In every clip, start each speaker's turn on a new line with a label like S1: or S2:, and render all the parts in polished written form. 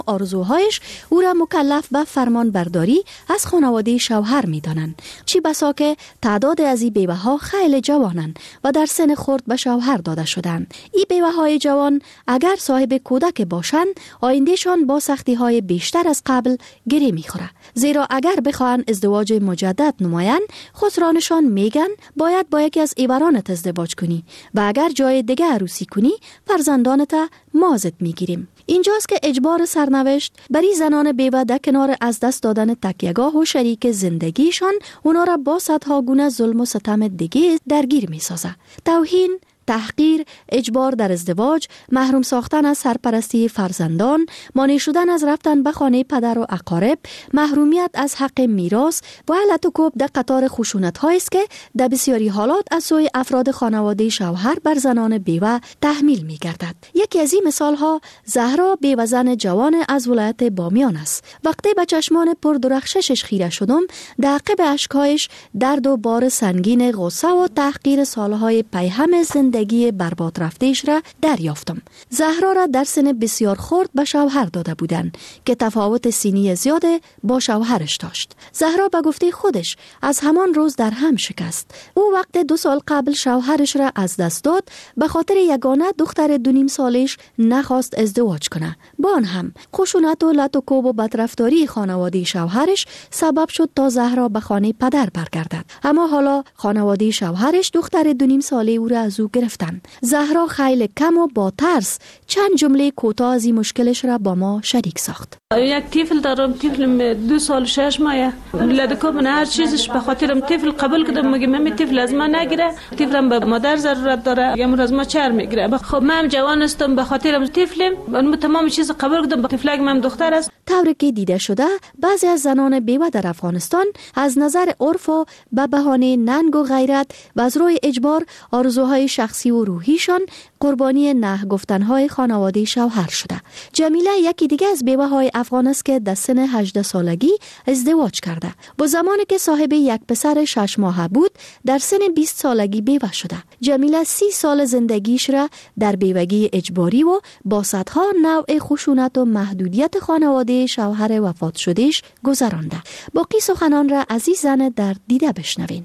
S1: آرزوهایش او را مکلف به فرمان برداری از خانواده شوهر می دانند. چی بسا که تعداد از این بیوه ها خیلی جوانند و در سن خرد به شوهر داده شدند. این بیوه های جوان اگر صاحب کودک باشند آیندهشان با سختی های بیشتر از قبل گره می خوره. زیرا اگر بخواهند ازدواج مجدد نمایند خسرانشان میگن باید با یکی از ایورانت ازدواج کنی و اگر جای دیگه عروسی کنی فرزندانت مازت میگیریم. اینجاست که اجبار سرنوشت بری زنان بیوه در کنار از دست دادن تکیه‌گاه و شریک زندگیشان اونا را با صدها گونه ظلم و ستم دیگه درگیر میسازه. توهین، تحقیر، اجبار در ازدواج، محروم ساختن از سرپرستی فرزندان، مانع شدن از رفتن به خانه پدر و اقارب، محرومیت از حق میراث و علت و کوب در قطار خشونت‌هایی است که در بسیاری حالات از سوی افراد خانواده شوهر بر زنان بیوه تحمیل می‌گردد. یکی از این مثال‌ها زهرا بیوه زن جوان از ولایت بامیان است. وقتی به چشمان پردرخششش خیره شدم، در عقب اشک‌هایش درد و بار سنگین غصه و تحقیر سالهای پیهم زندگی برباد رفتهش را دریافتم. زهرا را در سن بسیار خرد به شوهر داده بودند که تفاوت سنی زیاد با شوهرش داشت. زهرا به گفته خودش از همان روز در هم شکست. او وقت 2 سال قبل شوهرش را از دست داد به خاطر یگانه دختر 2.5 سالش نخواست ازدواج کنه. با آن هم خشونت و لط و کوب و بدرفتاری خانواده شوهرش سبب شد تا زهرا به خانه پدر برگردد. اما حالا خانواده شوهرش دختر 2.5 ساله او را از او گرفتن. زهرا خیلی کم و با ترس چند جمله کوتاه از این مشکلش را با ما شریک ساخت.
S2: یک طفل دارم، طفل 2 سال و 6 ماه. لدکو من هر چیزش به خاطرم طفل قبول کردم، میگه من طفل از ما نگیره، طفلم به مادر ضرورت داره، میگم از ما چر میگیره. خب من جوان هستم، به خاطرم طفلم، من تمام چیز قبول کردم، طفلم من دختر است.
S1: طوری که دیده شده بعضی از زنان بیوه در افغانستان از نظر عرف و به بهانه ننگ و غیرت و از روی اجبار آرزوهای شخصی و روحیشان قربانی نه گفتنهای خانواده شوهر شده. جمیله یکی دیگه از بیوه های افغان است که در سن 18 سالگی ازدواج کرده. با زمانی که صاحب یک پسر 6 ماهه بود در سن 20 سالگی بیوه شده. جمیله 30 سال زندگیش را در بیوگی اجباری و با صدها نوع خشونت و محدودیت خانواده شوهر وفات شدهش گذرانده. باقی سخنان را از این زن در دیده بشنوین.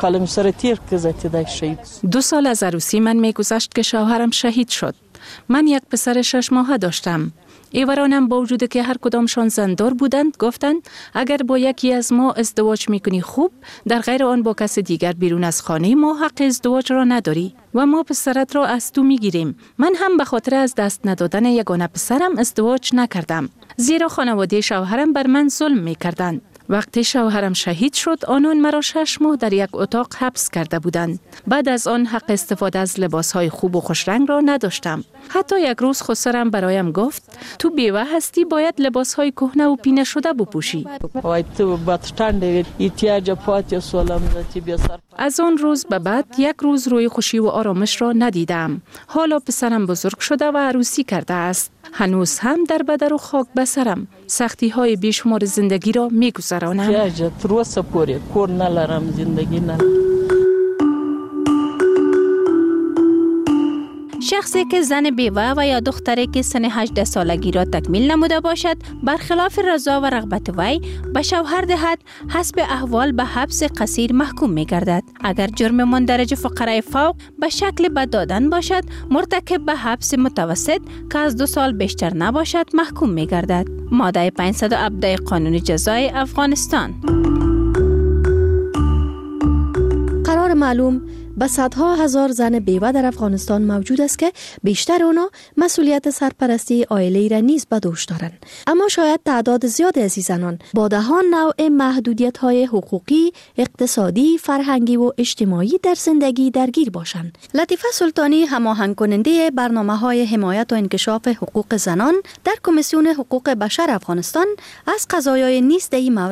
S3: 2 سال از عروسی من میگذشت که شوهرم شهید شد. من یک پسر 6 ماهه داشتم. ایورانم با وجود که هر کدامشان زندار بودند گفتند اگر با یکی از ما ازدواج میکنی خوب، در غیر آن با کس دیگر بیرون از خانه ما حق ازدواج را نداری و ما پسرت را از تو میگیریم. من هم به خاطر از دست ندادن یگانه پسرم ازدواج نکردم، زیرا خانواده شوهرم بر من ظلم میکردند. وقتی شوهرم شهید شد آنان مرا 6 ماه در یک اتاق حبس کرده بودند. بعد از آن حق استفاده از لباسهای خوب و خوشرنگ را نداشتم. حتی یک روز خسرم برایم گفت تو بیوه هستی، باید لباسهای کهنه و پینه شده بپوشی. از آن روز به بعد یک روز روی خوشی و آرامش را ندیدم. حالا پسرم بزرگ شده و عروسی کرده است. هنوز هم در بدر و خاک بسرم سختی های بیشمار زندگی را می گذرانم.
S4: شخصی که زن بیوه و یا دختری که سن 18 سالگی را تکمیل نموده باشد برخلاف رضا و رغبت وی به شوهر دهد، حسب احوال به حبس قصیر محکوم می گردد. اگر جرم مندرج فقره فوق به شکل بد دادن باشد، مرتکب به حبس متوسط که از 2 سال بیشتر نباشد محکوم می گردد. ماده 517 قانون جزای افغانستان.
S1: قرار معلوم به صدها هزار زن بیوه در افغانستان موجود است که بیشتر اونا مسئولیت سرپرستی عائله را نیز به دوش دارند. اما شاید تعداد زیاد از این زنان با دهان نوع محدودیت‌های حقوقی، اقتصادی، فرهنگی و اجتماعی در زندگی درگیر باشند. لطیفه سلطانی هماهنگ کننده برنامه‌های حمایت و انکشاف حقوق زنان در کمیسیون حقوق بشر افغانستان از قضایای نیز در این مورد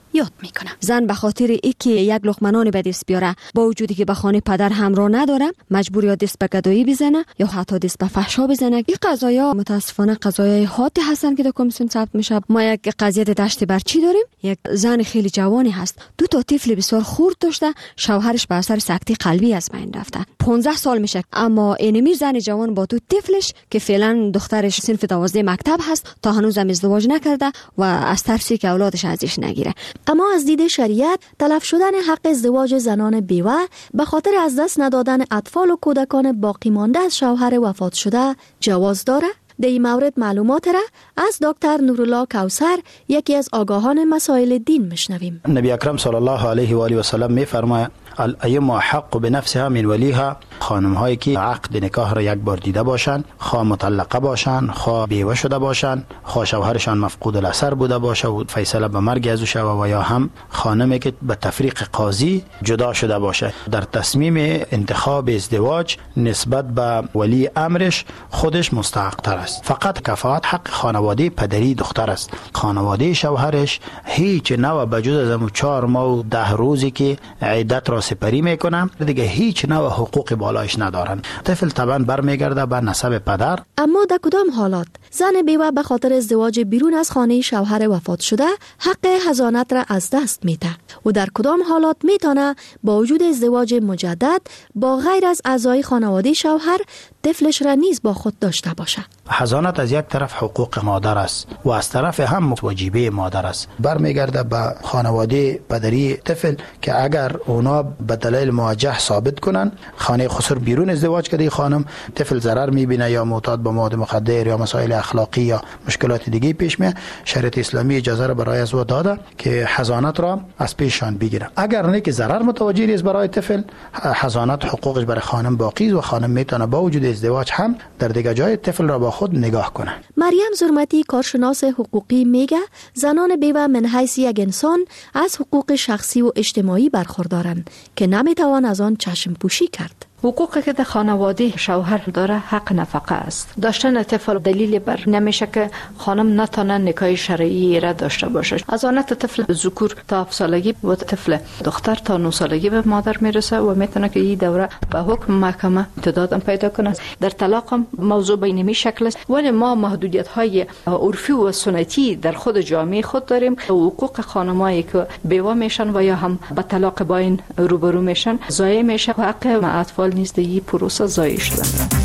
S1: یاد میکنه.
S5: زن به خاطر اینکه یک لقمه نان به دست بیاره، با وجودی که به خانه پدر همراه نداره، مجبور یا دست به گدایی بزنه یا حتی دست به فحشا بزنه. این قضایا متاسفانه قضایای حادی هستن که در کمیسیون ثبت میشه. ما یک قضیه دشت برچی داریم. یک زن خیلی جوانی هست، 2 تا طفل بسیار خرد داشته، شوهرش به اثر سکته قلبی از بین رفته. 15 سال میشه، اما اینمی زن جوان با 2 طفلش که فعلا دخترش صنف 12 مکتب هست، تا هنوز هم ازدواج نکرده و از ترسی که اولادش ازش نگیره.
S1: اما از دید شریعت تلف شدن حق ازدواج زنان بیوه به خاطر از دست ندادن اطفال و کودکان باقی مانده از شوهر وفات شده جواز داره؟ در این مورد معلومات را از دکتر نورالله کوثر، یکی از آگاهان مسائل دین، میشنویم.
S6: نبی اکرم صلی الله علیه و آله و سلم میفرماید الأیم حق بنفسها من ولیها. خانم هایی که عقد نکاح را یک بار دیده باشند، خواه مطلقه باشند، خواه بیوه شده باشند، خواه شوهرشان مفقود الاثر بوده باشه و فیصله به مرگ از او شوه، و یا هم خانمی که به تفریق قاضی جدا شده باشه، در تصمیم انتخاب ازدواج نسبت به ولی امرش خودش مستحق تر است. فقط کفایت حق خانواده پدری دختر است. خانواده شوهرش هیچ نوع بجز از 4 ماه و 10 روزی که عدت را سپری میکنن دیگه هیچ نوع حقوق بالایش ندارن. طفل طبعا برمیگرده به نسب پدر.
S1: اما در کدام حالات زن بیوه به خاطر ازدواج بیرون از خانه شوهر وفات شده حق حضانت را از دست میده و در کدام حالات میتونه با وجود ازدواج مجدد با غیر از اعضای خانواده شوهر طفلش را نیز با خود داشته باشه؟
S6: حضانت از یک طرف حقوق مادر است و از طرف هم واجبه مادر است. برمیگرده به خانواده پدری طفل که اگر اونا به دلیل موجه ثابت کنن خانه خسر بیرون ازدواج کرده خانم، طفل ضرر میبینه یا معتاد به مواد مخدر یا مسائل اخلاقی یا مشکلات دیگه پیش میاد، شریعت اسلامی اجازه را برای از او داده که حضانت را از پیششان بگیره. اگر نه که ضرر متوجه نیست برای طفل، حضانت حقوقش برای خانم باقی است و خانم میتونه با وجود ازدواج هم در دیگه جای طفل را با خود نگاه کنه.
S1: مریم زرمتی، کارشناس حقوقی، میگه زنان بیوه من حیث یک انسان از حقوق شخصی و اجتماعی برخوردارند که نمیتوان از آن چشم پوشی کرد.
S7: حقوقی که در خانواده شوهر داره حق نفقه است. داشتن طفل دلیل بر نمیشه که خانم نتونه نکاح شرعی را داشته باشه. از آن طفل ذکور تا 7 سالگی و طفل دختر تا 9 سالگی به مادر میرسه و میتونه که این دوره به حکم محکمه امتداد پیدا کنه. در طلاق هم موضوع به این شکل است، ولی ما محدودیت های عرفی و سنتی در خود جامعه خود داریم. حقوق خانمایی که بیوه میشن و یا هم به طلاق باین روبرو میشن ضایع میشه و حق اطفال نیست این پروسه ضایع شده.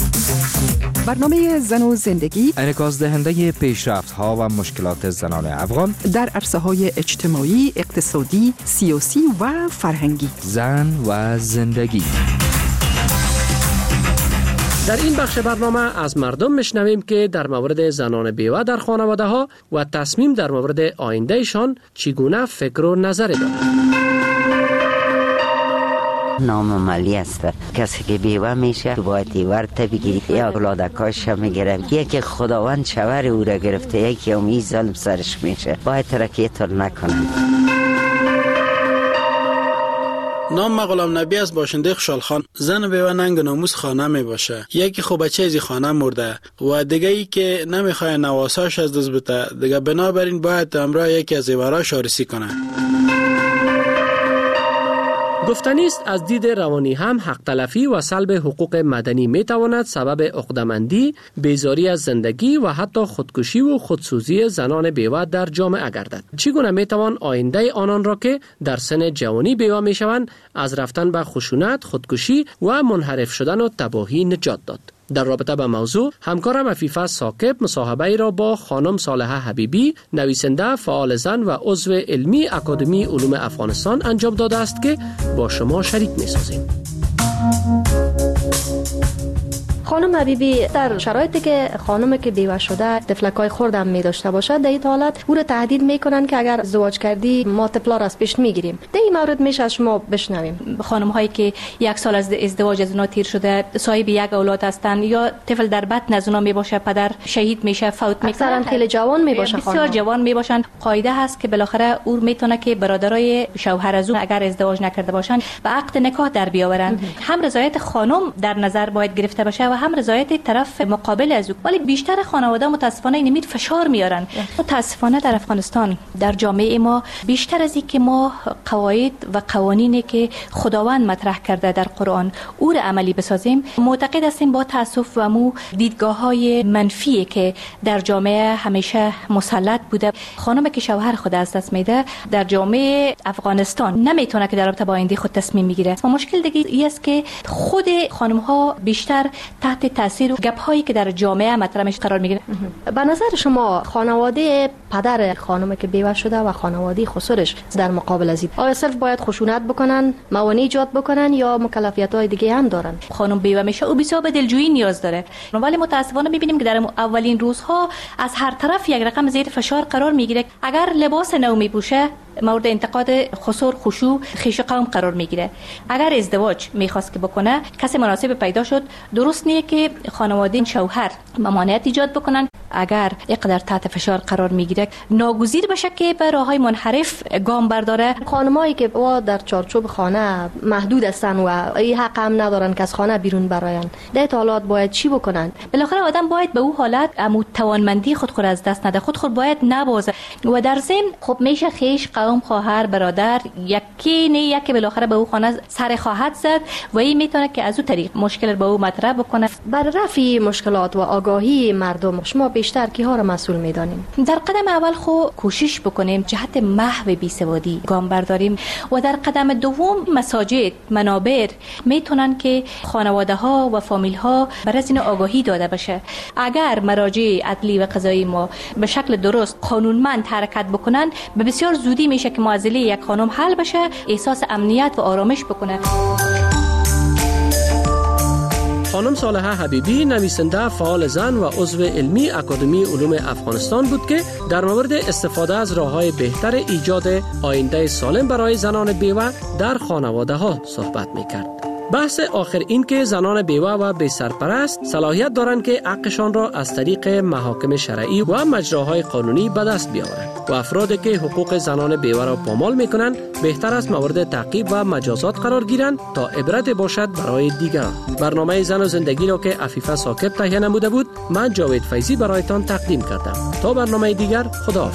S8: برنامه زن و زندگی
S9: انعکاس دهنده پیشرفت‌ها و مشکلات زنان افغان
S8: در عرصه‌های اجتماعی، اقتصادی، سیاسی و فرهنگی.
S9: زن و زندگی.
S10: در این بخش برنامه از مردم میشنویم که در مورد زنان بیوه در خانواده ها و تصمیم در مورد آیندهشان چگونه فکر و نظر دارند.
S11: نامعملی است. کسی که بیوه میشه باید ورته بگیری یا اولادکاش میگیره. یکی خداوند شوهر او را گرفته، یکی هم ظلم سرش میشه. باید ترکیه تر نکنن.
S12: نام ما غلام نبی است، باشنده خوشحال خان. زن بیوه ننگ ناموس خانه می باشه. یکی خب بچه از خانه مرده و دیگه ای که نمیخواد نواساش از دست بده، دیگه بنابراین باید همراه یکی از زیوراش آرسی کنه.
S10: گفتنی است از دید روانی هم حق تلفی و سلب حقوق مدنی می تواند سبب عقده‌مندی، بیزاری از زندگی و حتی خودکشی و خودسوزی زنان بیوه در جامعه گردد. چگونه می توان آینده آنان را که در سن جوانی بیوه می شوند از رفتن به خشونت، خودکشی و منحرف شدن و تباهی نجات داد؟ در رابطه با موضوع همکارم عفیفه ثاقب مصاحبه را با خانم صالحه حبیبی، نویسنده، فعال زن و عضو علمی اکادمی علوم افغانستان انجام داده است که با شما شریک می‌سازیم.
S13: خانم حبیبی، در شرایطی که خانمی که بیوه شده طفلکای خردم می داشته باشد، در این حالت او را تهدید میکنن که اگر ازدواج کردی ما طفلا را از پیش میگیریم. در این مورد میشه از شما بشنویم.
S14: خانم هایی که 1 سال از ازدواج از اونا تیر شده، صاحب یک اولاد هستند یا طفل در بطن از اونا می باشه، پدر شهید میشه، فوت میکنه،
S13: اکثرا خیلی جوان می باشه،
S14: بسیار جوان می باشن. قاعده هست که بالاخره او میتونه که برادرای شوهر از اون اگر ازدواج نکرده باشن به عقد نکاح در بیاورن. هم رضایت خانم در نظر باید گرفته بشه و هم رضایت طرف مقابل از او. ولی بیشتر خانواده متاسفانه نمید فشار میارن. متاسفانه در افغانستان در جامعه ما بیشتر از این که ما قواعد و قوانینی که خداوند مطرح کرده در قرآن او را عملی بسازیم، معتقد هستیم با تاسف و مو دیدگاه‌های منفی که در جامعه همیشه مسلط بوده. خانم که شوهر خود از دست میده در جامعه افغانستان نمیتونه که در رابطه با آینده خود تصمیم میگیره. و مشکل دیگه ای است که خود خانم ها بیشتر تحت تاثیر و گپ هایی که در جامعه مطرح میشه قرار میگیره.
S13: به نظر شما خانواده پدر خانم که بیوه شده و خانواده خسرش در مقابل از این آیا صرف باید خشونت بکنن، موانع ایجاد بکنن یا مکلفیت های دیگه هم دارن؟
S14: خانم بیوه میشه او بسیار به دلجویی نیاز داره، ولی متاسفانه میبینیم که در اولین روزها از هر طرف یک رقم زیر فشار قرار میگیره. اگر لباس نو میپوشه مورد انتقاد خسور خشوع خیش قوم قرار میگیره. اگر ازدواج میخواست که بکنه کسی مناسب پیدا شد، درست نیه که خانواده شوهر ممانعت ایجاد بکنن. اگر اقدر تحت فشار قرار میگیره ناگزیر بشه که به راههای منحرف گام برداره.
S13: خانمایی که در چارچوب خانه محدود هستن و این حق هم ندارن که از خانه بیرون براین، در حالات باید چی بکنن؟
S14: بالاخره آدم باید به او حالت توانمندی خود از دست نده، خود باید نبازه. و در ضمن خب میشه خیش قوم خواهر برادر یکی بالاخره به او خانه سر خواهد زد و این میتونه که از او طریق مشکل به او مطرح بکنه.
S13: بر رفع مشکلات و آگاهی مردم شما بیشتر کیها را مسئول میدانیم؟
S14: در قدم اول کوشش بکنیم جهت محو بیسوادی گام برداریم و در قدم دوم مساجد منابر میتونن که خانواده ها و فامیل ها بر از این آگاهی داده بشه. اگر مراجع عدلی و قضایی ما به شکل درست قانونمند حرکت بکنن به بسیار زودی میشه که معضله یک خانم حل بشه، احساس امنیت و آرامش بکنه.
S10: خانم صالحه حبیبی نویسنده فعال زن و عضو علمی اکادمی علوم افغانستان بود که در مورد استفاده از راه‌های بهتر ایجاد آینده سالم برای زنان بیوه در خانواده‌ها صحبت می‌کرد. بحث آخر این که زنان بیوه و بی سرپرست صلاحیت دارند که حقشان را از طریق محاکم شرعی و مجراهای قانونی به دست بیاورند و افرادی که حقوق زنان بیوه را پامال میکنند بهتر است مورد تعقیب و مجازات قرار گیرند تا عبرت باشد برای دیگران. برنامه زن و زندگی را که عفیفه ثاقب تهیه نموده بود، من جاوید فیضی برایتان تقدیم کردم. تا برنامه دیگر، خدا حافظ.